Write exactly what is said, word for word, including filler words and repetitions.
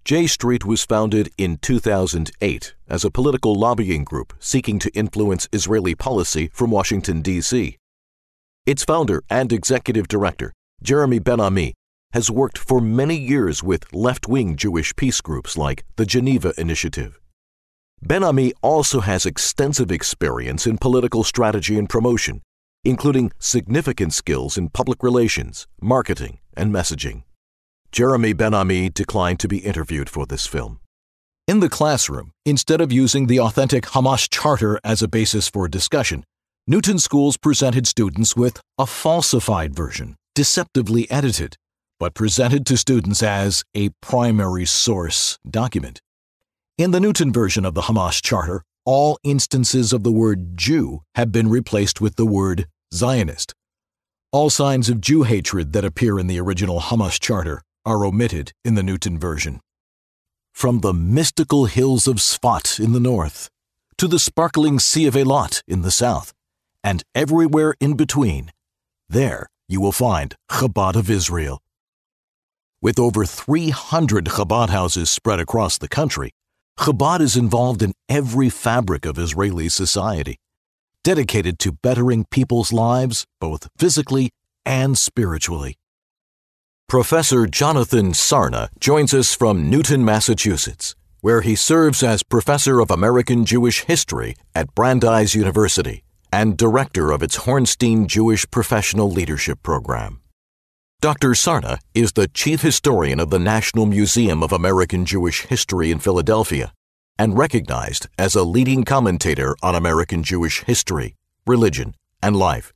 J Street was founded in two thousand eight as a political lobbying group seeking to influence Israeli policy from Washington, D C Its founder and executive director, Jeremy Ben-Ami, has worked for many years with left-wing Jewish peace groups like the Geneva Initiative. Ben-Ami also has extensive experience in political strategy and promotion, including significant skills in public relations, marketing, and messaging. Jeremy Ben-Ami declined to be interviewed for this film. In the classroom, instead of using the authentic Hamas Charter as a basis for discussion, Newton Schools presented students with a falsified version, deceptively edited, but presented to students as a primary source document. In the Newton version of the Hamas Charter, all instances of the word Jew have been replaced with the word Zionist. All signs of Jew hatred that appear in the original Hamas Charter are omitted in the Newton version. From the mystical hills of Sfat in the north, to the sparkling Sea of Eilat in the south, and everywhere in between, there you will find Chabad of Israel. With over three hundred Chabad houses spread across the country, Chabad is involved in every fabric of Israeli society, dedicated to bettering people's lives both physically and spiritually. Professor Jonathan Sarna joins us from Newton, Massachusetts, where he serves as Professor of American Jewish History at Brandeis University and Director of its Hornstein Jewish Professional Leadership Program. Doctor Sarna is the Chief Historian of the National Museum of American Jewish History in Philadelphia and recognized as a leading commentator on American Jewish history, religion, and life.